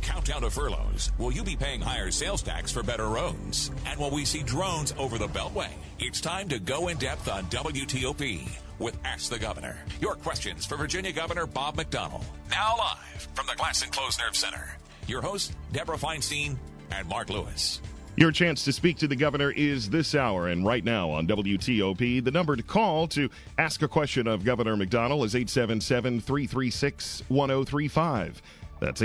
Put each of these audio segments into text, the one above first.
countdown to furloughs. Will you be paying higher sales tax for better roads? And will we see drones over the Beltway? It's time to go in depth on WTOP with Ask the Governor. Your questions for Virginia Governor Bob McDonnell. Now live from the Glass and Closed Nerve Center. Your hosts, Deborah Feinstein and Mark Lewis. Your chance to speak to the governor is this hour, and right now on WTOP, the number to call to ask a question of Governor McDonnell is 877-336-1035. That's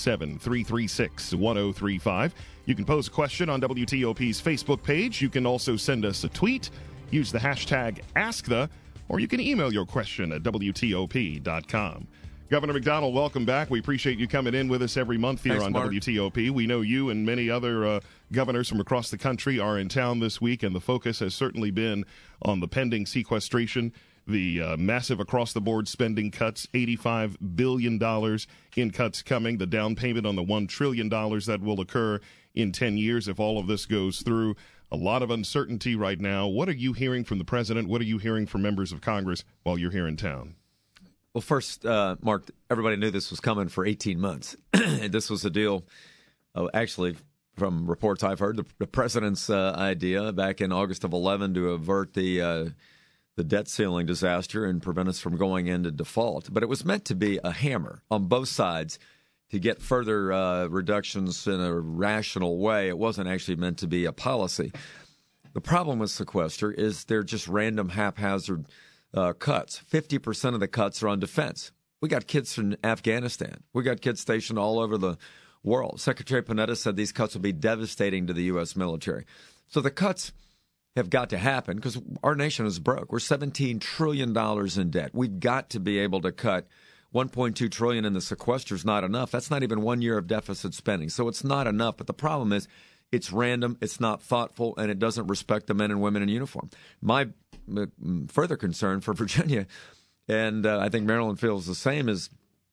877-336-1035. You can pose a question on WTOP's Facebook page. You can also send us a tweet. Use the hashtag AskThe, or you can email your question at WTOP.com. Governor McDonnell, welcome back. We appreciate you coming in with us every month here on Mark. WTOP. We know you and many other governors from across the country are in town this week, and the focus has certainly been on the pending sequestration, the massive across-the-board spending cuts, $85 billion in cuts coming, the down payment on the $1 trillion that will occur in 10 years if all of this goes through. A lot of uncertainty right now. What are you hearing from the president? What are you hearing from members of Congress while you're here in town? Well, first, Mark, everybody knew this was coming for 18 months. This was a deal, actually, from reports I've heard, the president's idea back in August of 11 to avert the debt ceiling disaster and prevent us from going into default. But it was meant to be a hammer on both sides to get further reductions in a rational way. It wasn't actually meant to be a policy. The problem with sequester is they're just random, haphazard cuts. 50% of the cuts are on defense. We got kids from Afghanistan. We got kids stationed all over the world. Secretary Panetta said these cuts will be devastating to the U.S. military. So the cuts have got to happen because our nation is broke. We're $17 trillion in debt. We've got to be able to cut $1.2 trillion in the sequester is not enough. That's not even 1 year of deficit spending. So it's not enough. But the problem is it's random, it's not thoughtful, and it doesn't respect the men and women in uniform. My further concern for Virginia, and I think Maryland feels the same, is,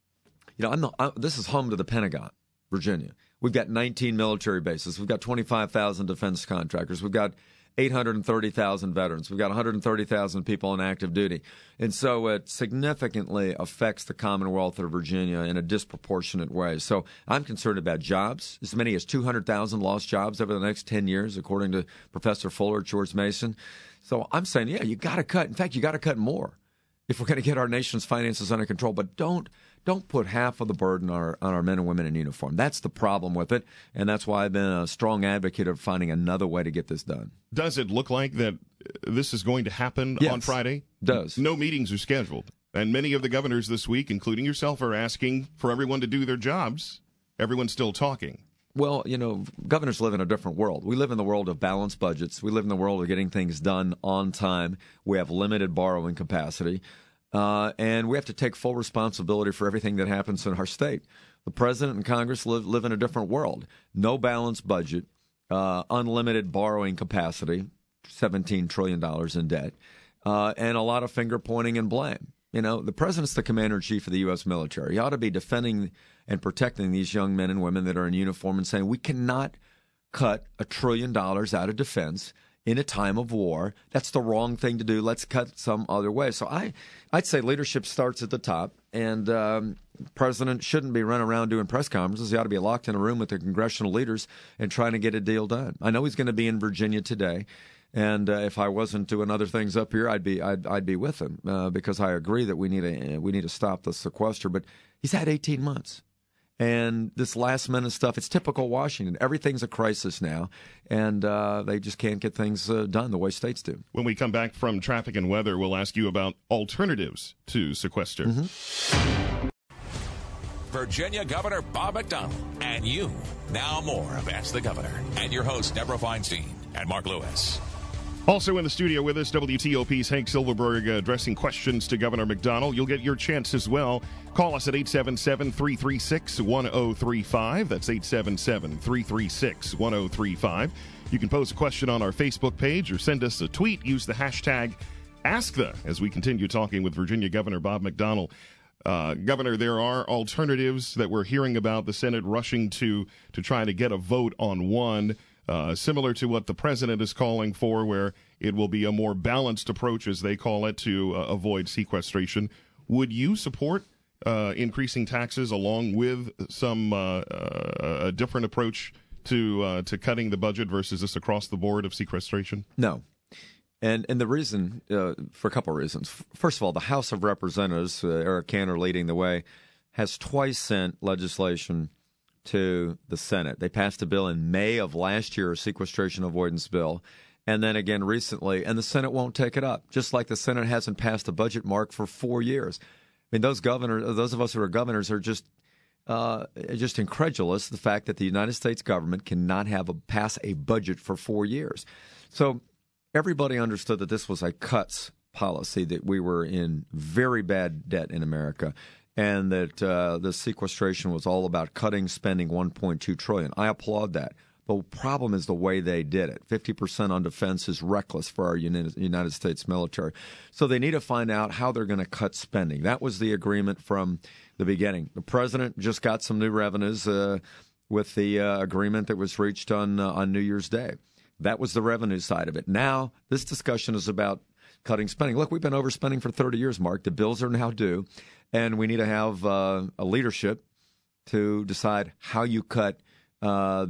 this is home to the Pentagon, Virginia. We've got 19 military bases. We've got 25,000 defense contractors. We've got 830,000 veterans. We've got 130,000 people on active duty. And so it significantly affects the Commonwealth of Virginia in a disproportionate way. So I'm concerned about jobs. As many as 200,000 lost jobs over the next 10 years, according to Professor Fuller at George Mason. So I'm saying, yeah, you got to cut. In fact, you got to cut more if we're going to get our nation's finances under control. But don't put half of the burden on our men and women in uniform. That's the problem with it, and that's why I've been a strong advocate of finding another way to get this done. Does it look like that this is going to happen on Friday? It does. No meetings are scheduled, and many of the governors this week, including yourself, are asking for everyone to do their jobs. Everyone's still talking. Well, governors live in a different world. We live in the world of balanced budgets. We live in the world of getting things done on time. We have limited borrowing capacity. And we have to take full responsibility for everything that happens in our state. The president and Congress live in a different world. No balanced budget, unlimited borrowing capacity, $17 trillion in debt, and a lot of finger pointing and blame. The president's the commander-in-chief of the U.S. military. He ought to be defending and protecting these young men and women that are in uniform and saying we cannot cut $1 trillion out of defense in a time of war. That's the wrong thing to do. Let's cut some other way. So I'd say leadership starts at the top, and president shouldn't be running around doing press conferences. He ought to be locked in a room with the congressional leaders and trying to get a deal done. I know he's going to be in Virginia today, and if I wasn't doing other things up here, I'd be with him because I agree that we need to stop the sequester. But he's had 18 months. And this last-minute stuff, it's typical Washington. Everything's a crisis now, and they just can't get things done the way states do. When we come back from traffic and weather, we'll ask you about alternatives to sequester. Mm-hmm. Virginia Governor Bob McDonnell and you. Now more of Ask the Governor and your hosts, Deborah Feinstein and Mark Lewis. Also in the studio with us, WTOP's Hank Silverberg addressing questions to Governor McDonnell. You'll get your chance as well. Call us at 877-336-1035. That's 877-336-1035. You can pose a question on our Facebook page or send us a tweet. Use the hashtag AskThe as we continue talking with Virginia Governor Bob McDonnell. Governor, there are alternatives that we're hearing about, the Senate rushing to try to get a vote on one. Similar to what the president is calling for, where it will be a more balanced approach, as they call it, to avoid sequestration. Would you support increasing taxes along with some a different approach to cutting the budget versus this across the board of sequestration? No. And the reason, for a couple of reasons. First of all, the House of Representatives, Eric Cantor leading the way, has twice sent legislation to the Senate. They passed a bill in May of last year, a sequestration avoidance bill, and then again recently, and the Senate won't take it up, just like the Senate hasn't passed a budget mark for 4 years. I mean, those of us who are governors are just incredulous, the fact that the United States government cannot pass a budget for 4 years. So everybody understood that this was a cuts policy, that we were in very bad debt in America, and that the sequestration was all about cutting spending $1.2 trillion. I applaud that. The problem is the way they did it. 50% on defense is reckless for our United States military. So they need to find out how they're going to cut spending. That was the agreement from the beginning. The president just got some new revenues with the agreement that was reached on New Year's Day. That was the revenue side of it. Now this discussion is about cutting spending. Look, we've been overspending for 30 years, Mark. The bills are now due, and we need to have a leadership to decide how you cut how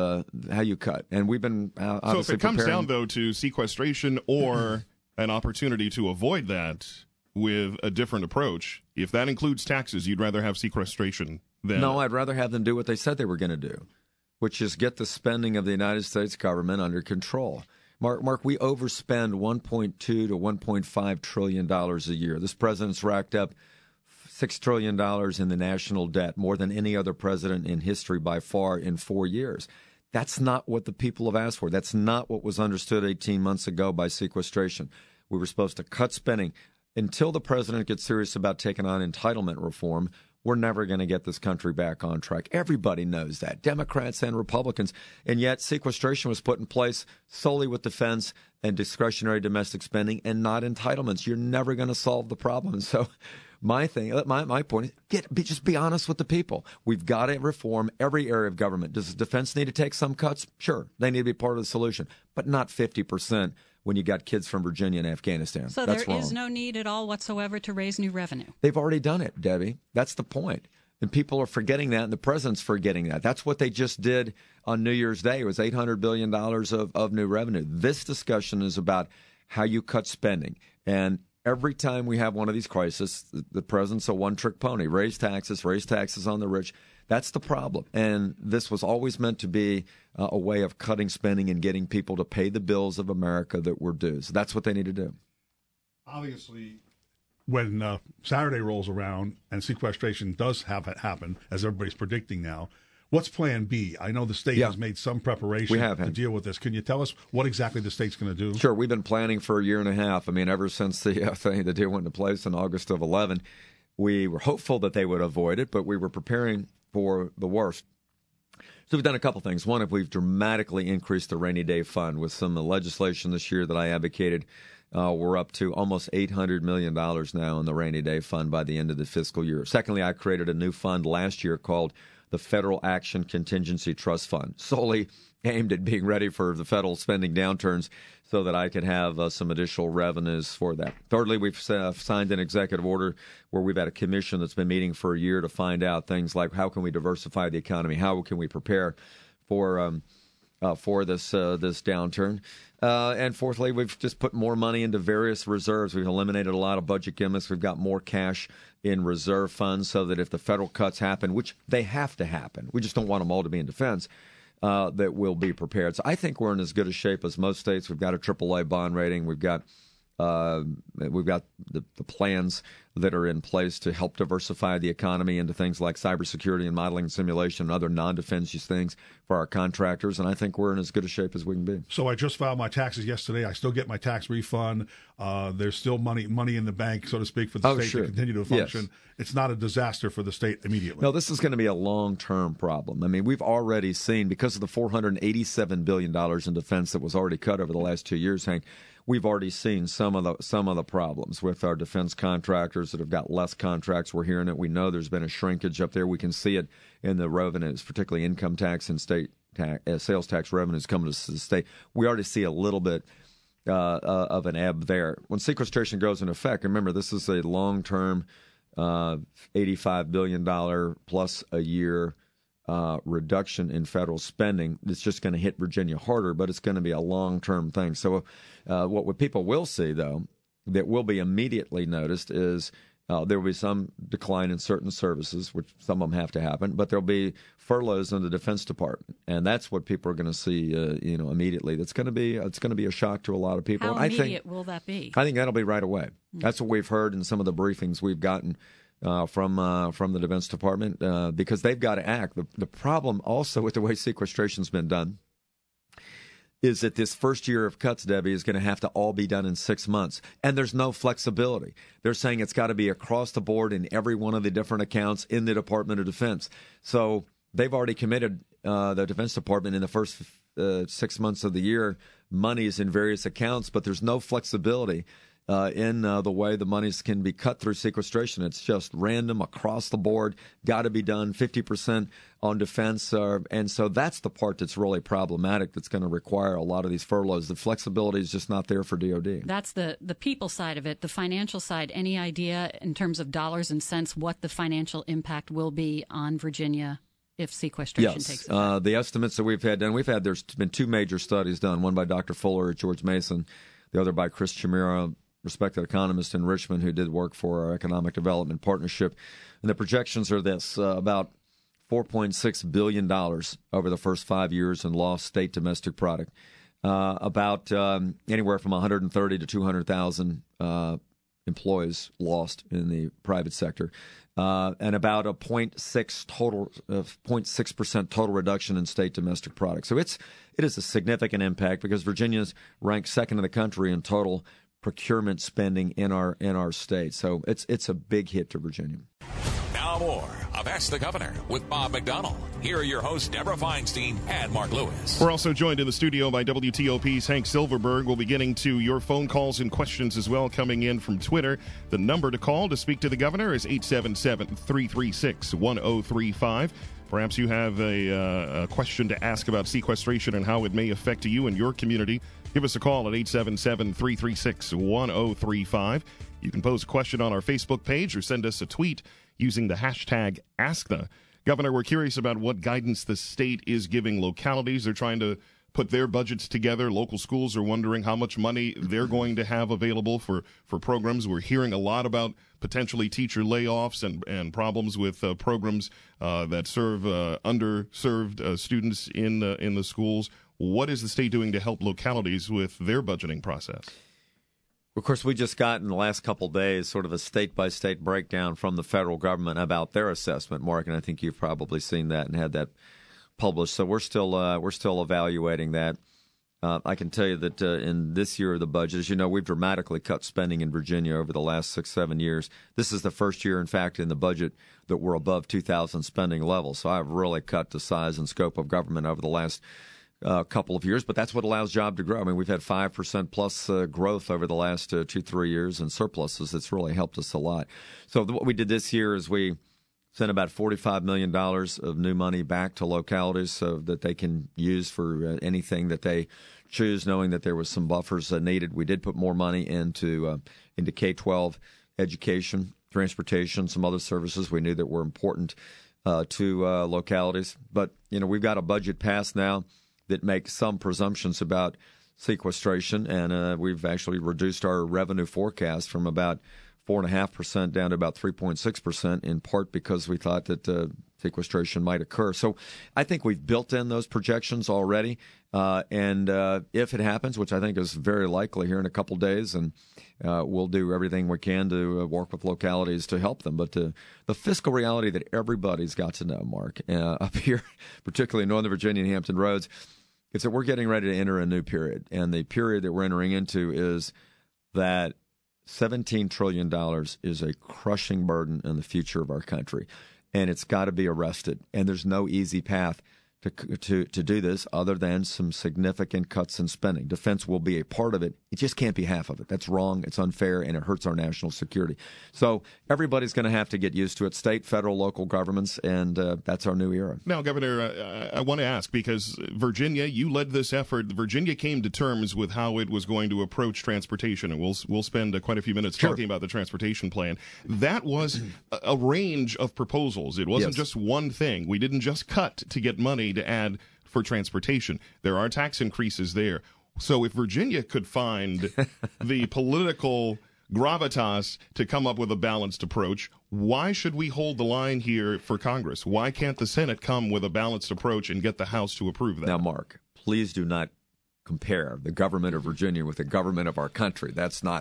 you cut. And we've been so if it comes down, though, to sequestration or an opportunity to avoid that with a different approach, if that includes taxes, you'd rather have sequestration than... No, I'd rather have them do what they said they were going to do, which is get the spending of the United States government under control. Mark, we overspend $1.2 to $1.5 trillion a year. This president's racked up $6 trillion in the national debt, more than any other president in history by far in 4 years. That's not what the people have asked for. That's not what was understood 18 months ago by sequestration. We were supposed to cut spending. Until the president gets serious about taking on entitlement reform, we're never going to get this country back on track. Everybody knows that, Democrats and Republicans. And yet sequestration was put in place solely with defense and discretionary domestic spending and not entitlements. You're never going to solve the problem. So my point is, just be honest with the people. We've got to reform every area of government. Does the defense need to take some cuts? Sure, they need to be part of the solution, but not 50% when you got kids from Virginia and Afghanistan. So That's there wrong. is no need at all whatsoever to raise new revenue. They've already done it, Debbie. That's the point. And people are forgetting that, and the president's forgetting that. That's what they just did on New Year's Day. It was $800 billion of new revenue. This discussion is about how you cut spending. And every time we have one of these crises, the president's a one-trick pony. Raise taxes on the rich. That's the problem. And this was always meant to be a way of cutting spending and getting people to pay the bills of America that were due. So that's what they need to do. Obviously, when Saturday rolls around and sequestration does happen, as everybody's predicting now, what's Plan B? I know the state has made some preparation to deal with this. Can you tell us what exactly the state's going to do? Sure. We've been planning for a year and a half. I mean, ever since the deal went into place in August of 2011, we were hopeful that they would avoid it, but we were preparing for the worst. So we've done a couple things. One, we've dramatically increased the rainy day fund with some legislation this year that I advocated. We're up to almost $800 million now in the rainy day fund by the end of the fiscal year. Secondly, I created a new fund last year called the Federal Action Contingency Trust Fund, solely aimed at being ready for the federal spending downturns so that I could have some additional revenues for that. Thirdly, we've signed an executive order where we've had a commission that's been meeting for a year to find out things like how can we diversify the economy, how can we prepare for this downturn. And fourthly, we've just put more money into various reserves. We've eliminated a lot of budget gimmicks. We've got more cash in reserve funds so that if the federal cuts happen, which they have to happen, we just don't want them all to be in defense, that we'll be prepared. So I think we're in as good a shape as most states. We've got a AAA bond rating. We've got the plans that are in place to help diversify the economy into things like cybersecurity and modeling and simulation and other non-defense things for our contractors. And I think we're in as good a shape as we can be. So I just filed my taxes yesterday. I still get my tax refund. There's still money in the bank, so to speak, for the state to continue to function. Yes. It's not a disaster for the state immediately. No, this is going to be a long-term problem. I mean, we've already seen, because of the $487 billion in defense that was already cut over the last 2 years, Hank, we've already seen some of the problems with our defense contractors that have got less contracts. We're hearing it. We know there's been a shrinkage up there. We can see it in the revenues, particularly income tax and state tax, sales tax revenues coming to the state. We already see a little bit of an ebb there. When sequestration goes into effect, remember, this is a long-term $85 billion plus a year reduction in federal spending. It's just going to hit Virginia harder, but it's going to be a long-term thing. So what people will see, though, that will be immediately noticed is there will be some decline in certain services, which some of them have to happen, but there'll be furloughs in the Defense Department, and that's what people are going to see, immediately. It's going to be a shock to a lot of people. How immediate will that be? I think that'll be right away. That's what we've heard in some of the briefings we've gotten from the Defense Department, because they've got to act. The problem also with the way sequestration's been done is that this first year of cuts, Debbie, is going to have to all be done in 6 months. And there's no flexibility. They're saying it's got to be across the board in every one of the different accounts in the Department of Defense. So they've already committed, the Defense Department, in the first 6 months of the year, monies in various accounts, but there's no flexibility in the way the monies can be cut through sequestration. It's just random across the board, got to be done, 50% on defense. And so that's the part that's really problematic, that's going to require a lot of these furloughs. The flexibility is just not there for DOD. That's the people side of it. The financial side, any idea in terms of dollars and cents what the financial impact will be on Virginia if sequestration takes effect? The estimates that we've had done, there's been two major studies done, one by Dr. Fuller at George Mason, the other by Chris Chimera, respected economist in Richmond, who did work for our Economic Development Partnership. And the projections are this, about $4.6 billion over the first 5 years in lost state domestic product, about anywhere from 130 to 200,000 employees lost in the private sector, and about a 0.6% total reduction in state domestic product. So it is a significant impact, because Virginia's ranked second in the country in total procurement spending in our state. So it's a big hit to Virginia. Now more of Ask the Governor with Bob McDonnell. Here are your hosts, Deborah Feinstein and Mark Lewis. We're also joined in the studio by WTOP's Hank Silverberg. We'll be getting to your phone calls and questions as well, coming in from Twitter. The number to call to speak to the governor is 877-336-1035. Perhaps you have a question to ask about sequestration and how it may affect you and your community. Give us a call at 877-336-1035. You can pose a question on our Facebook page or send us a tweet using the hashtag AskThe. Governor, we're curious about what guidance the state is giving localities. They're trying to put their budgets together. Local schools are wondering how much money they're going to have available for programs. We're hearing a lot about potentially teacher layoffs and problems with programs that serve underserved students in the schools. What is the state doing to help localities with their budgeting process? Of course, we just got in the last couple of days sort of a state-by-state breakdown from the federal government about their assessment, Mark, and I think you've probably seen that and had that published. So we're still evaluating that. I can tell you that in this year of the budget, as you know, we've dramatically cut spending in Virginia over the last 6-7 years. This is the first year, in fact, in the budget that we're above 2000 spending levels. So I've really cut the size and scope of government over the last couple of years, but that's what allows job to grow. I mean, we've had 5% plus growth over the last 2-3 years in surpluses. It's really helped us a lot. So what we did this year is we sent about $45 million of new money back to localities so that they can use for anything that they choose, knowing that there was some buffers needed. We did put more money into K-12 education, transportation, some other services we knew that were important to localities. But, we've got a budget passed now that makes some presumptions about sequestration, and we've actually reduced our revenue forecast from about 4.5% down to about 3.6%, in part because we thought that sequestration might occur. So I think we've built in those projections already, and if it happens, which I think is very likely here in a couple days, and we'll do everything we can to work with localities to help them. But the fiscal reality that everybody's got to know, Mark, up here, particularly in Northern Virginia and Hampton Roads, is that we're getting ready to enter a new period. And the period that we're entering into is that $17 trillion is a crushing burden in the future of our country, and it's got to be arrested. And there's no easy path to do this other than some significant cuts in spending. Defense will be a part of it. It just can't be half of it. That's wrong. It's unfair, and it hurts our national security. So everybody's going to have to get used to it, state, federal, local governments, and that's our new era. Now, Governor, I want to ask, because Virginia, you led this effort. Virginia came to terms with how it was going to approach transportation, and we'll spend quite a few minutes talking about the transportation plan. That was a range of proposals. It wasn't just one thing. We didn't just cut to get money to add for transportation. There are tax increases there. So if Virginia could find the political gravitas to come up with a balanced approach, why should we hold the line here for Congress? Why can't the Senate come with a balanced approach and get the House to approve that? Now, Mark, please do not compare the government of Virginia with the government of our country.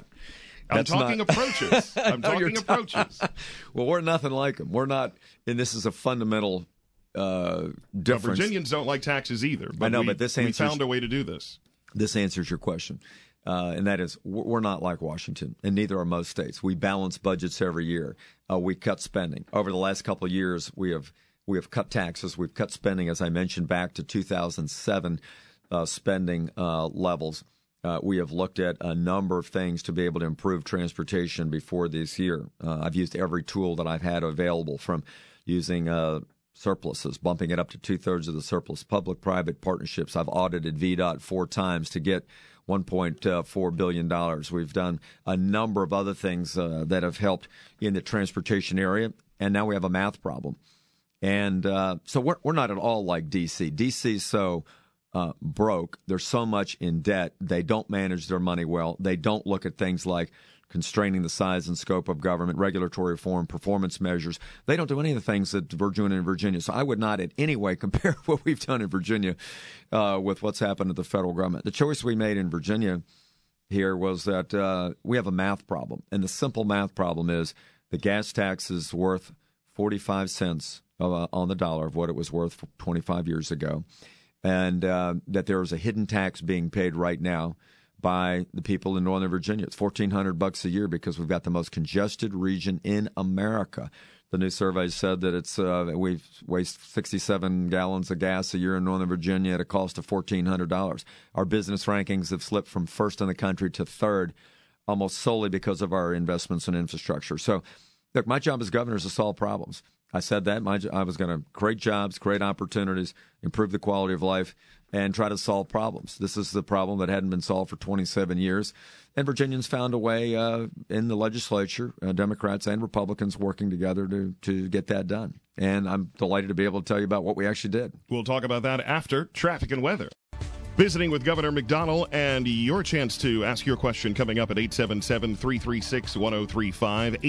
I'm talking approaches. Approaches. Well, we're nothing like them. We're not, and this is a fundamental difference. Virginians don't like taxes either. But we found a way to do this. This answers your question, and that is we're not like Washington, and neither are most states. We balance budgets every year. We cut spending. Over the last couple of years, we have cut taxes. We've cut spending, as I mentioned, back to 2007 spending levels. We have looked at a number of things to be able to improve transportation before this year. I've used every tool that I've had available, from using surpluses, bumping it up to 2/3 of the surplus, public-private partnerships. I've audited VDOT 4 times to get $1.4 billion. We've done a number of other things that have helped in the transportation area, and now we have a math problem. And so we're not at all like D.C. D.C.'s so broke. There's so much in debt. They don't manage their money well. They don't look at things like constraining the size and scope of government, regulatory reform, performance measures. They don't do any of the things that we're doing in Virginia. So I would not in any way compare what we've done in Virginia with what's happened at the federal government. The choice we made in Virginia here was that we have a math problem. And the simple math problem is the gas tax is worth 45 cents on the dollar of what it was worth 25 years ago. And that there is a hidden tax being paid right now by the people in Northern Virginia. It's $1,400 a year because we've got the most congested region in America. The new survey said that we waste 67 gallons of gas a year in Northern Virginia at a cost of $1,400. Our business rankings have slipped from first in the country to third, almost solely because of our investments in infrastructure. So, look, my job as governor is to solve problems. I said that. I was going to create jobs, create opportunities, improve the quality of life, and try to solve problems. This is the problem that hadn't been solved for 27 years. And Virginians found a way in the legislature, Democrats and Republicans working together to get that done. And I'm delighted to be able to tell you about what we actually did. We'll talk about that after traffic and weather. Visiting with Governor McDonnell, and your chance to ask your question coming up at 877-336-1035,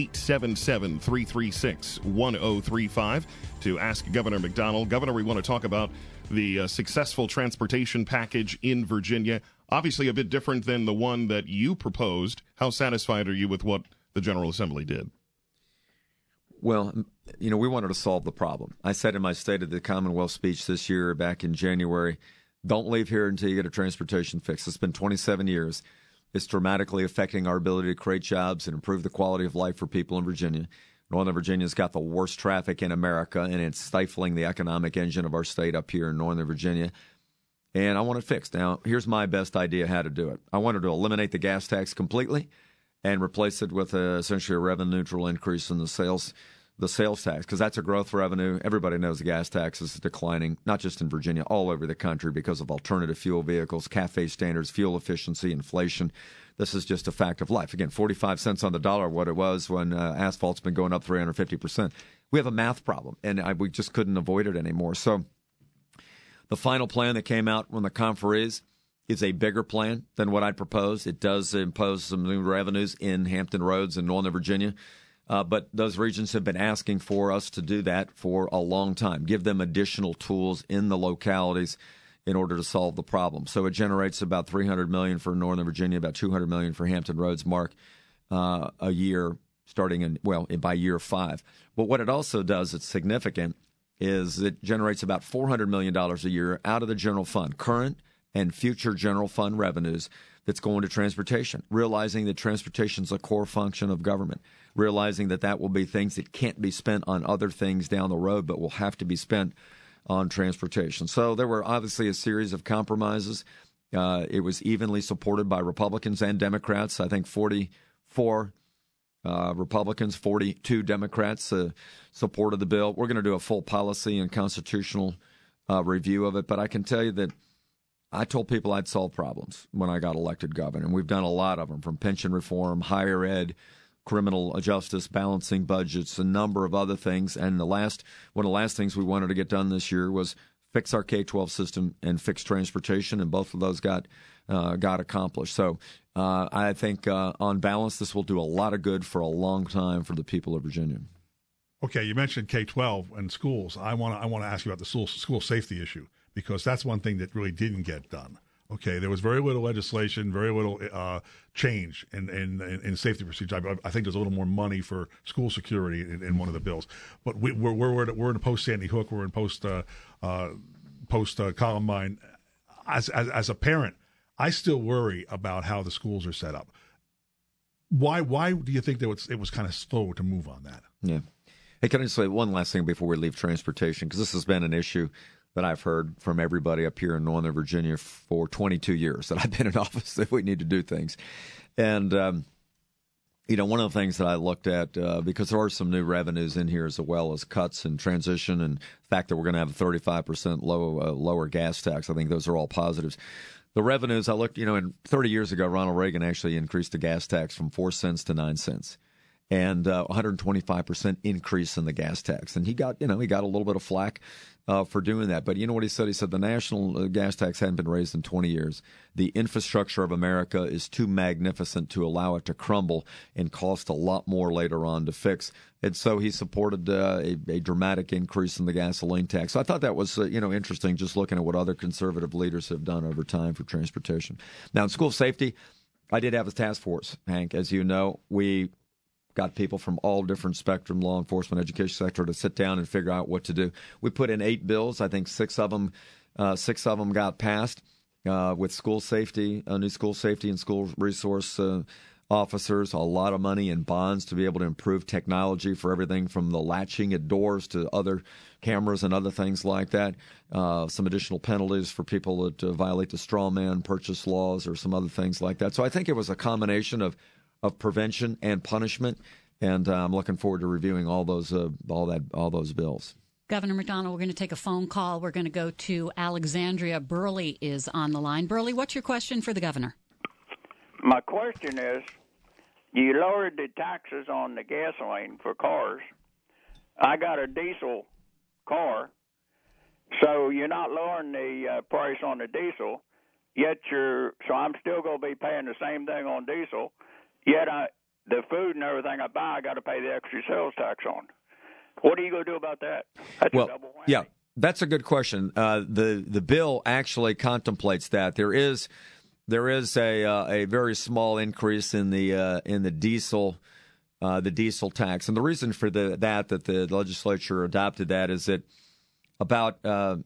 877-336-1035 to ask Governor McDonnell. Governor, we want to talk about the successful transportation package in Virginia, obviously a bit different than the one that you proposed. How satisfied are you with what the General Assembly did? Well, we wanted to solve the problem. I said in my State of the Commonwealth speech this year, back in January, don't leave here until you get a transportation fix. It's been 27 years. It's dramatically affecting our ability to create jobs and improve the quality of life for people in Virginia. Northern Virginia's got the worst traffic in America, and it's stifling the economic engine of our state up here in Northern Virginia. And I want it fixed. Now, here's my best idea how to do it. I wanted to eliminate the gas tax completely and replace it with essentially a revenue-neutral increase in the sales tax, because that's a growth revenue. Everybody knows the gas tax is declining, not just in Virginia, all over the country because of alternative fuel vehicles, CAFE standards, fuel efficiency, inflation. This is just a fact of life. Again, 45 cents on the dollar, what it was when asphalt's been going up 350%. We have a math problem, and we just couldn't avoid it anymore. So the final plan that came out from the conferees is a bigger plan than what I'd proposed. It does impose some new revenues in Hampton Roads and Northern Virginia. But those regions have been asking for us to do that for a long time, give them additional tools in the localities in order to solve the problem. So it generates about $300 million for Northern Virginia, about $200 million for Hampton Roads, Mark, a year starting by year 5. But what it also does, it's significant, is it generates about $400 million a year out of the general fund, current and future general fund revenues that's going to transportation, realizing that transportation is a core function of government, realizing that will be things that can't be spent on other things down the road, but will have to be spent on transportation. So there were obviously a series of compromises. It was evenly supported by Republicans and Democrats. I think 44 Republicans, 42 Democrats supported the bill. We're going to do a full policy and constitutional review of it, but I can tell you that I told people I'd solve problems when I got elected governor, and we've done a lot of them, from pension reform, higher ed, criminal justice, balancing budgets, a number of other things. And one of the last things we wanted to get done this year was fix our K-12 system and fix transportation, and both of those got accomplished. So I think on balance, this will do a lot of good for a long time for the people of Virginia. Okay, you mentioned K-12 and schools. I want to ask you about the school safety issue, because that's one thing that really didn't get done. Okay, there was very little legislation, very little change in safety procedure. I think there's a little more money for school security in one of the bills. But we're in post Sandy Hook, we're in post Columbine. As a parent, I still worry about how the schools are set up. Why do you think that it was kind of slow to move on that? Yeah. Hey, can I just say one last thing before we leave transportation? Because this has been an issue that I've heard from everybody up here in Northern Virginia for 22 years that I've been in office, that we need to do things. And, one of the things that I looked at, because there are some new revenues in here as well as cuts and transition, and the fact that we're going to have a 35% lower gas tax, I think those are all positives. The revenues, I looked, 30 years ago, Ronald Reagan actually increased the gas tax from 4 cents to 9 cents. And 125% increase in the gas tax. And he got a little bit of flack for doing that. But you know what he said? He said the national gas tax hadn't been raised in 20 years. The infrastructure of America is too magnificent to allow it to crumble and cost a lot more later on to fix. And so he supported a dramatic increase in the gasoline tax. So I thought that was interesting, just looking at what other conservative leaders have done over time for transportation. Now, in school safety, I did have a task force, Hank. As you know, we got people from all different spectrum, law enforcement, education sector, to sit down and figure out what to do. We put in 8 bills. I think 6 of them got passed with school safety, new school safety and school resource officers, a lot of money in bonds to be able to improve technology for everything from the latching at doors to other cameras and other things like that. Some additional penalties for people that violate the straw man purchase laws or some other things like that. So I think it was a combination of prevention and punishment, and I'm looking forward to reviewing all those bills. Governor McDonnell, we're going to take a phone call. We're going to go to Alexandria. Burley is on the line. Burley, what's your question for the governor? My question is, you lowered the taxes on the gasoline for cars. I got a diesel car, so you're not lowering the price on the diesel, so I'm still going to be paying the same thing on diesel. Yet the food and everything I buy, I got to pay the extra sales tax on. What are you going to do about that? That's a double whammy. Yeah, that's a good question. The bill actually contemplates that. There is a very small increase in the diesel tax, and the reason for that the legislature adopted that is that about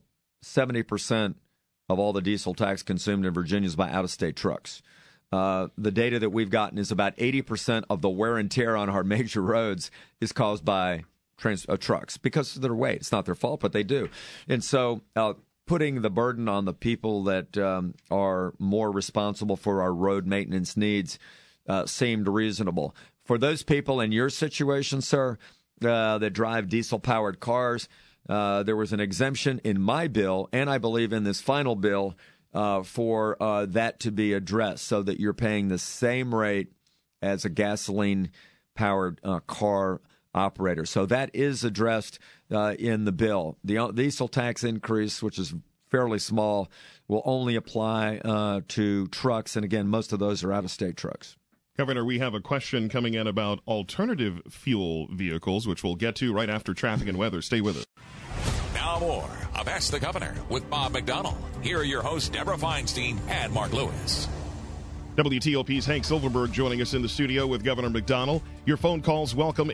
70% of all the diesel tax consumed in Virginia is by out-of-state trucks. The data that we've gotten is about 80% of the wear and tear on our major roads is caused by trucks because of their weight. It's not their fault, but they do. And so putting the burden on the people that are more responsible for our road maintenance needs seemed reasonable. For those people in your situation, sir, that drive diesel-powered cars, there was an exemption in my bill, and I believe in this final bill, for that to be addressed so that you're paying the same rate as a gasoline-powered car operator. So that is addressed in the bill. The diesel tax increase, which is fairly small, will only apply to trucks. And again, most of those are out-of-state trucks. Governor, we have a question coming in about alternative fuel vehicles, which we'll get to right after traffic and weather. Stay with us. Now more of Ask the Governor with Bob McDonnell. Here are your hosts, Deborah Feinstein and Mark Lewis. WTOP's Hank Silverberg joining us in the studio with Governor McDonnell. Your phone calls welcome,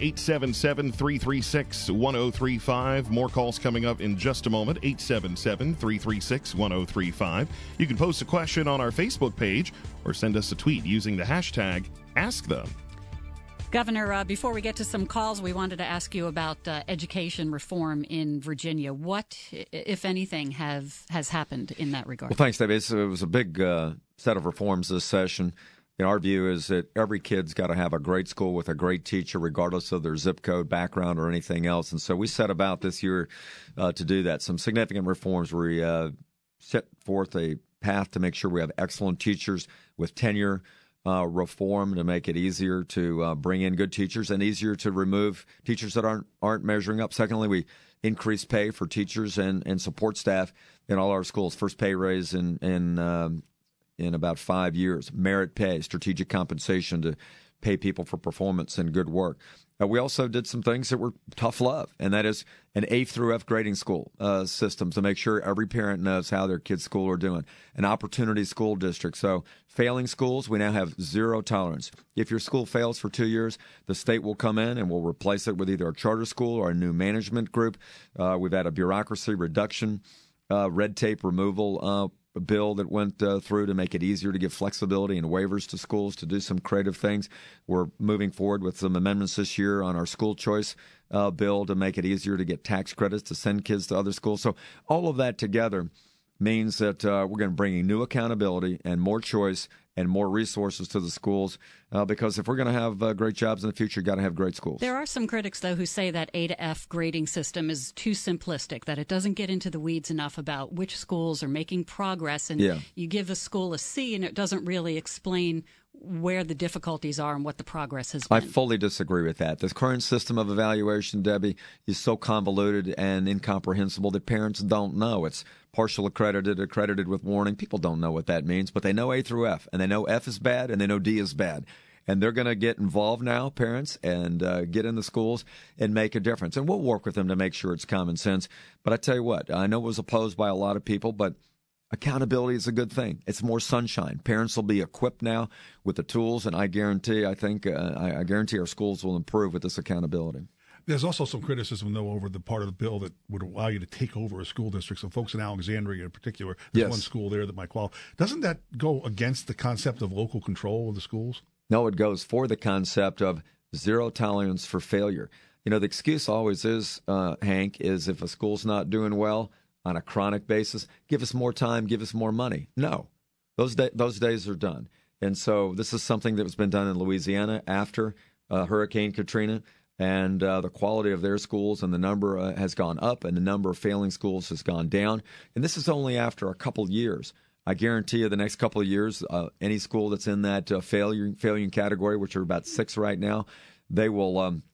877-336-1035. More calls coming up in just a moment, 877-336-1035. You can post a question on our Facebook page or send us a tweet using the hashtag AskThe. Governor, before we get to some calls, we wanted to ask you about education reform in Virginia. What, if anything, has happened in that regard? Well, thanks, David. It was a big set of reforms this session. And our view is that every kid's got to have a great school with a great teacher, regardless of their zip code, background, or anything else. And so we set about this year to do that. Some significant reforms. We set forth a path to make sure we have excellent teachers with tenure, reform to make it easier to bring in good teachers and easier to remove teachers that aren't measuring up. Secondly, we increase pay for teachers and support staff in all our schools. First pay raise in about 5 years. Merit pay, strategic compensation to pay people for performance and good work. We also did some things that were tough love, and that is an A through F grading school system to make sure every parent knows how their kids' school are doing. An opportunity school district. So failing schools, we now have zero tolerance. If your school fails for 2 years, the state will come in and will replace it with either a charter school or a new management group. We've had a bureaucracy reduction, red tape removal bill that went through to make it easier to give flexibility and waivers to schools to do some creative things. We're moving forward with some amendments this year on our school choice bill to make it easier to get tax credits to send kids to other schools. So all of that together means that we're going to bring in new accountability and more choice and more resources to the schools because if we're going to have great jobs in the future, you've got to have great schools. There are some critics, though, who say that A to F grading system is too simplistic, that it doesn't get into the weeds enough about which schools are making progress, and you give a school a C and it doesn't really explain where the difficulties are and what the progress has been. I fully disagree with that. The current system of evaluation, Debbie, is so convoluted and incomprehensible that parents don't know. It's partial accredited with warning. People don't know what that means, but they know A through F, and they know F is bad, and they know D is bad. And they're going to get involved now, parents, and get in the schools and make a difference. And we'll work with them to make sure it's common sense. But I tell you what, I know it was opposed by a lot of people, but accountability is a good thing. It's more sunshine. Parents will be equipped now with the tools, and I guarantee our schools will improve with this accountability. There's also some criticism, though, over the part of the bill that would allow you to take over a school district. So folks in Alexandria in particular, there's one school there that might qualify. Doesn't that go against the concept of local control of the schools? No, it goes for the concept of zero tolerance for failure. You know, the excuse always is, Hank, is if a school's not doing well on a chronic basis, give us more time, give us more money. No, those days are done. And so this is something that has been done in Louisiana after Hurricane Katrina. And the quality of their schools and the number has gone up, and the number of failing schools has gone down. And this is only after a couple of years. I guarantee you the next couple of years, any school that's in that failing category, which are about 6 right now, they will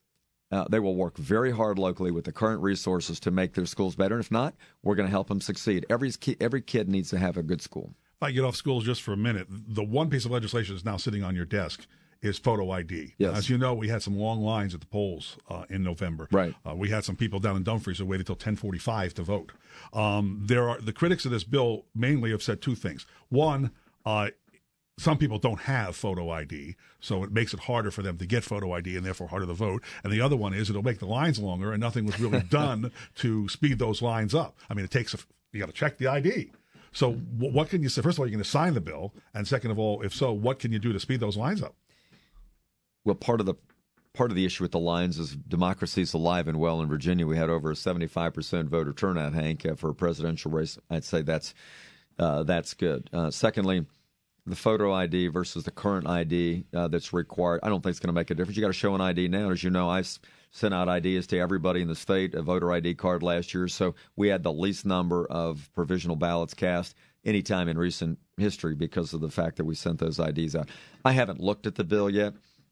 work very hard locally with the current resources to make their schools better. And if not, we're going to help them succeed. Every kid needs to have a good school. If I get off schools just for a minute, the one piece of legislation that's now sitting on your desk is photo ID. Yes. As you know, we had some long lines at the polls in November. Right. We had some people down in Dumfries who waited until 10:45 to vote. The critics of this bill mainly have said two things. One, some people don't have photo ID, so it makes it harder for them to get photo ID and therefore harder to vote. And the other one is it'll make the lines longer, and nothing was really done to speed those lines up. I mean, you got to check the ID. So what can you say? First of all, you're going to sign the bill, and second of all, if so, what can you do to speed those lines up? Well, part of the issue with the lines is democracy is alive and well in Virginia. We had over a 75% voter turnout, Hank, for a presidential race. I'd say that's good. Secondly, the photo ID versus the current ID that's required, I don't think it's going to make a difference. You got to show an ID now. As you know, I sent out IDs to everybody in the state, a voter ID card last year. So we had the least number of provisional ballots cast any time in recent history because of the fact that we sent those IDs out. I haven't looked at the bill yet.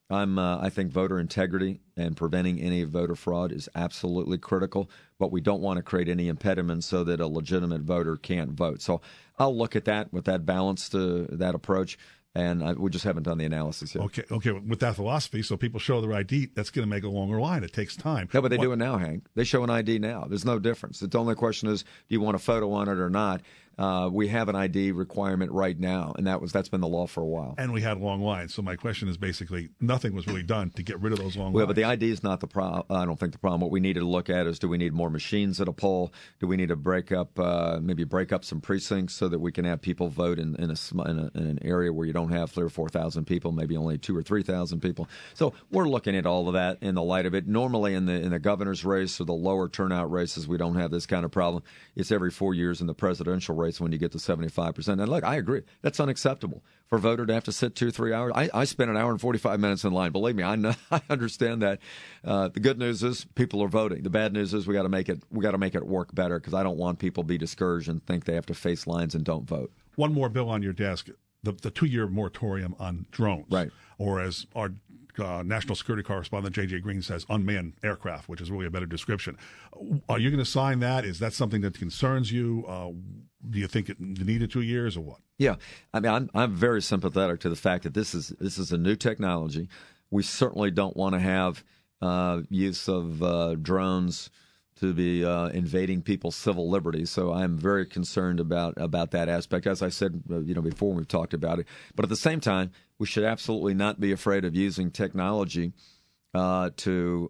I think voter integrity and preventing any voter fraud is absolutely critical, but we don't want to create any impediments so that a legitimate voter can't vote. So I'll look at that with that balance to that approach, and we just haven't done the analysis yet. Okay. With that philosophy, so people show their ID, that's going to make a longer line. It takes time. No, but they do it now, Hank. They show an ID now. There's no difference. The only question is, do you want a photo on it or not? we have an ID requirement right now, and that's been the law for a while. And we had long lines. So my question is basically nothing was really done to get rid of those long lines. But the ID is not the problem. I don't think the problem. What we need to look at is, do we need more machines at a poll? Do we need to break up some precincts so that we can have people vote in an area where you don't have 3,000 or 4,000 people, maybe only 2,000 or 3,000 people? So we're looking at all of that in the light of it. Normally in the governor's race or the lower turnout races, we don't have this kind of problem. It's every 4 years in the presidential race when you get to 75%. And look, I agree. That's unacceptable for a voter to have to sit 2-3 hours. I spent an hour and 45 minutes in line. Believe me, I understand that. The good news is people are voting. The bad news is we got to make it work better, because I don't want people to be discouraged and think they have to face lines and don't vote. One more bill on your desk, the 2-year moratorium on drones. Right. Or as our national security correspondent J.J. Green says, unmanned aircraft, which is really a better description. Are you going to sign that? Is that something that concerns you? Do you think it needed 2 years or what? Yeah, I mean, I'm very sympathetic to the fact that this is a new technology. We certainly don't want to have use of drones to be invading people's civil liberties. So I'm very concerned about that aspect. As I said, before, we've talked about it. But at the same time, we should absolutely not be afraid of using technology to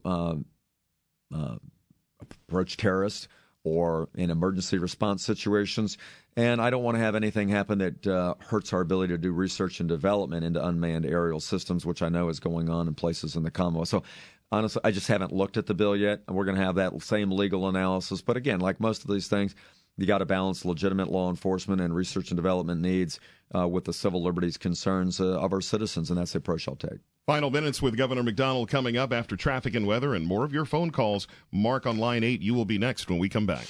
approach terrorists or in emergency response situations. And I don't want to have anything happen that hurts our ability to do research and development into unmanned aerial systems, which I know is going on in places in the Commonwealth. So honestly, I just haven't looked at the bill yet, and we're going to have that same legal analysis. But again, like most of these things, you got to balance legitimate law enforcement and research and development needs with the civil liberties concerns of our citizens, and that's the approach I'll take. Final minutes with Governor McDonnell coming up after traffic and weather and more of your phone calls. Mark on line 8. You will be next when we come back.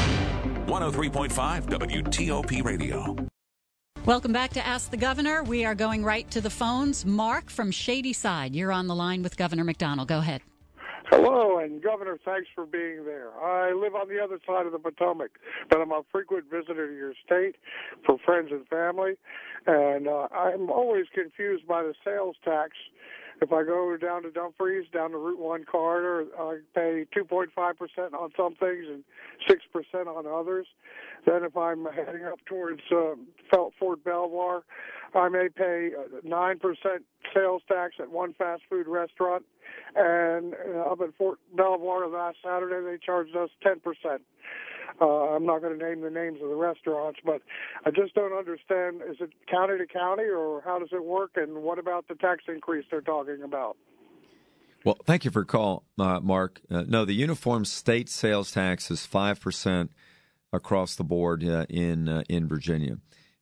103.5 WTOP Radio. Welcome back to Ask the Governor. We are going right to the phones. Mark from Shadyside, you're on the line with Governor McDonnell. Go ahead. Hello, and Governor, thanks for being there. I live on the other side of the Potomac, but I'm a frequent visitor to your state for friends and family, and I'm always confused by the sales tax. If I go down to Dumfries, down the Route 1 corridor, I pay 2.5% on some things and 6% on others. Then if I'm heading up towards Fort Belvoir, I may pay 9% sales tax at one fast food restaurant. And up at Fort Belvoir last Saturday, they charged us 10%. I'm not going to name the names of the restaurants, but I just don't understand. Is it county to county, or how does it work? And what about the tax increase they're talking about? Well, thank you for your call, Mark. No, the uniform state sales tax is 5% across the board in Virginia.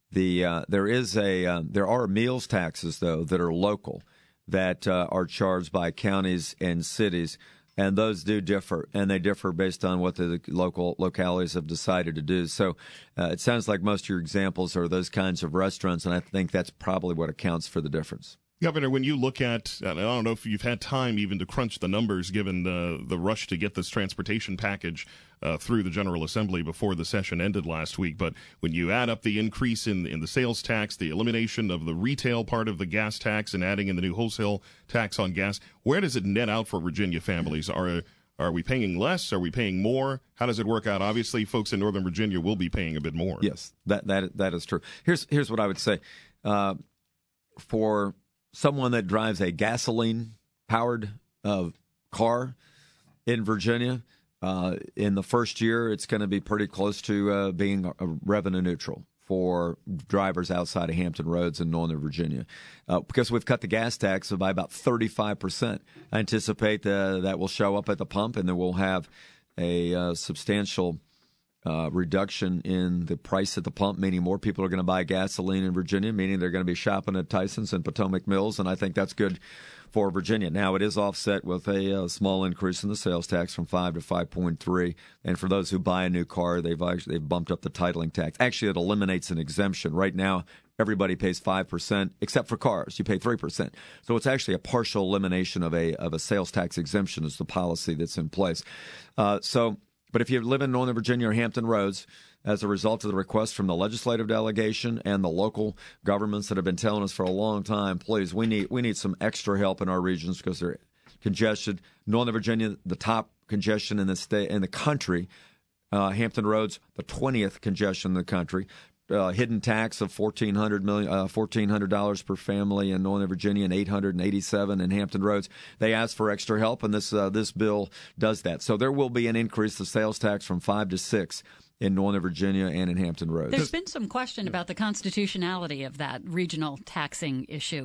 There are meals taxes, though, that are local, that are charged by counties and cities, and those do differ, and they differ based on what the localities have decided to do. So it sounds like most of your examples are those kinds of restaurants, and I think that's probably what accounts for the difference. Governor, when you look at, I don't know if you've had time even to crunch the numbers given the rush to get this transportation package through the General Assembly before the session ended last week, but when you add up the increase in the sales tax, the elimination of the retail part of the gas tax, and adding in the new wholesale tax on gas, where does it net out for Virginia families? Are we paying less? Are we paying more? How does it work out? Obviously, folks in Northern Virginia will be paying a bit more. Yes, that is true. Here's what I would say. For someone that drives a gasoline-powered car in Virginia, in the first year, it's going to be pretty close to being revenue neutral for drivers outside of Hampton Roads in Northern Virginia. Because we've cut the gas tax by about 35%. I anticipate that will show up at the pump, and then we'll have a substantial reduction in the price at the pump, meaning more people are going to buy gasoline in Virginia, meaning they're going to be shopping at Tyson's and Potomac Mills, and I think that's good for Virginia. Now, it is offset with a small increase in the sales tax from 5 to 5.3, and for those who buy a new car, they've bumped up the titling tax. Actually, it eliminates an exemption. Right now, everybody pays 5%, except for cars. You pay 3%. So it's actually a partial elimination of a sales tax exemption is the policy that's in place. But if you live in Northern Virginia or Hampton Roads, as a result of the request from the legislative delegation and the local governments that have been telling us for a long time, please, we need some extra help in our regions because they're congested. Northern Virginia, the top congestion in the state, in the country, Hampton Roads, the 20th congestion in the country. Hidden tax of $1,400 per family in Northern Virginia and $887 in Hampton Roads. They asked for extra help, and this bill does that. So there will be an increase of sales tax from 5 to 6 in Northern Virginia and in Hampton Roads. There's been some question about the constitutionality of that regional taxing issue.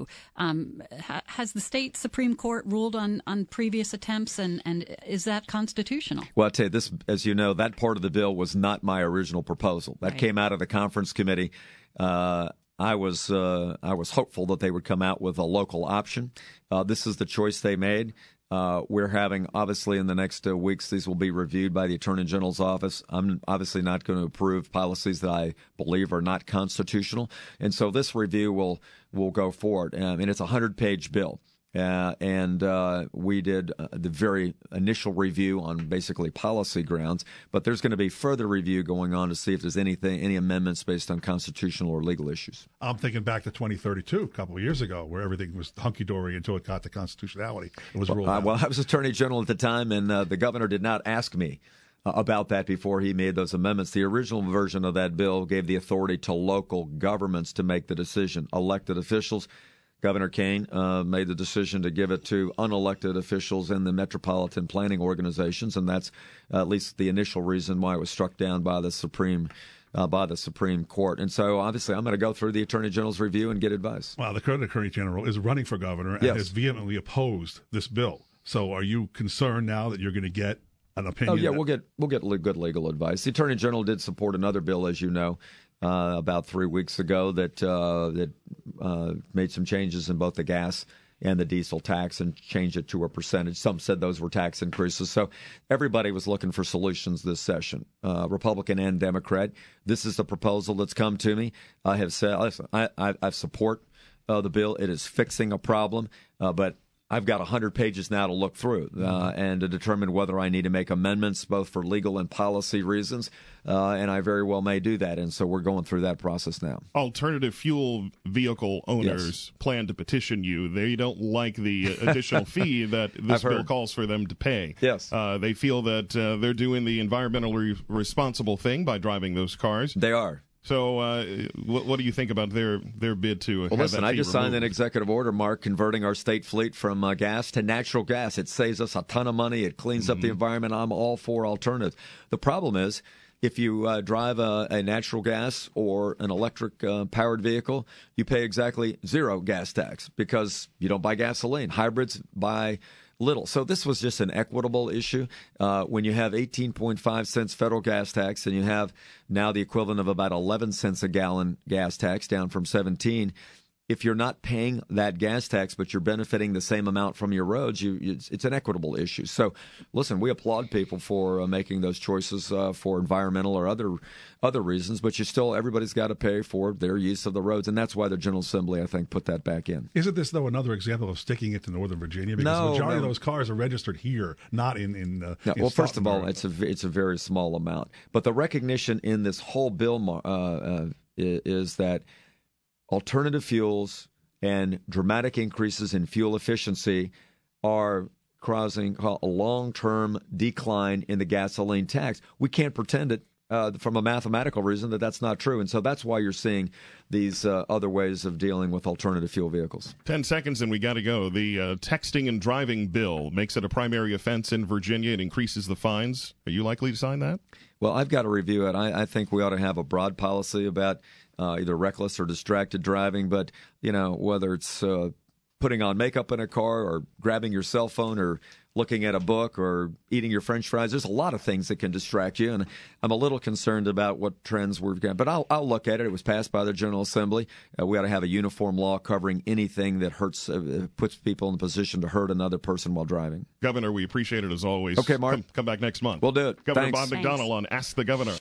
Has the state Supreme Court ruled on previous attempts, and is that constitutional? Well, I'll tell you, this, as you know, that part of the bill was not my original proposal. That came out of the conference committee. I was hopeful that they would come out with a local option. This is the choice they made. We're having, obviously, in the next weeks, these will be reviewed by the Attorney General's office. I'm obviously not going to approve policies that I believe are not constitutional. And so this review will go forward. And it's a 100-page bill. And we did the very initial review on basically policy grounds, but there's going to be further review going on to see if there's any amendments based on constitutional or legal issues. I'm thinking back to 2032, a couple of years ago, where everything was hunky-dory until it got to constitutionality. It was ruled out. Well, I was Attorney General at the time, and the governor did not ask me about that before he made those amendments. The original version of that bill gave the authority to local governments to make the decision, elected officials. Governor Kane made the decision to give it to unelected officials in the metropolitan planning organizations, and that's at least the initial reason why it was struck down by the Supreme Court. And so, obviously, I'm going to go through the Attorney General's review and get advice. Well, the current Attorney General is running for governor and has vehemently opposed this bill. So, are you concerned now that you're going to get an opinion? Oh, yeah, we'll get good legal advice. The Attorney General did support another bill, as you know, about 3 weeks ago that made some changes in both the gas and the diesel tax and changed it to a percentage. Some said those were tax increases. So everybody was looking for solutions this session, Republican and Democrat. This is the proposal that's come to me. I have said, listen, I support the bill. It is fixing a problem, but I've got 100 pages now to look through and to determine whether I need to make amendments both for legal and policy reasons, and I very well may do that. And so we're going through that process now. Alternative fuel vehicle owners plan to petition you. They don't like the additional fee that this bill calls for them to pay. Yes. They feel that they're doing the environmentally responsible thing by driving those cars. They are. So what do you think about their bid to have listen, that fee I just removed? signed an executive order, Mark, converting our state fleet from gas to natural gas. It saves us a ton of money. It cleans up the environment. I'm all for alternatives. The problem is, if you drive a natural gas or an electric powered vehicle, you pay exactly zero gas tax because you don't buy gasoline. Hybrids buy little. So this was just an equitable issue. When you have 18.5 cents federal gas tax and you have now the equivalent of about 11 cents a gallon gas tax, down from 17, if you're not paying that gas tax but you're benefiting the same amount from your roads, it's an equitable issue. So, listen, we applaud people for making those choices for environmental or other reasons, but everybody's got to pay for their use of the roads, and that's why the General Assembly, I think, put that back in. Isn't this, though, another example of sticking it to Northern Virginia? Because the majority of those cars are registered here, not in well, first of all, it's a very small amount. But the recognition in this whole bill is that alternative fuels and dramatic increases in fuel efficiency are causing a long-term decline in the gasoline tax. We can't pretend it from a mathematical reason that's not true. And so that's why you're seeing these other ways of dealing with alternative fuel vehicles. 10 seconds and we got to go. The texting and driving bill makes it a primary offense in Virginia. It increases the fines. Are you likely to sign that? Well, I've got to review it. I think we ought to have a broad policy about either reckless or distracted driving, but, whether it's putting on makeup in a car or grabbing your cell phone or looking at a book or eating your French fries, there's a lot of things that can distract you, and I'm a little concerned about what trends we've got. But I'll look at it. It was passed by the General Assembly. We ought to have a uniform law covering anything that puts people in a position to hurt another person while driving. Governor, we appreciate it as always. Okay, Mark. Come back next month. We'll do it. Governor Thanks. Bob McDonnell on Ask the Governor.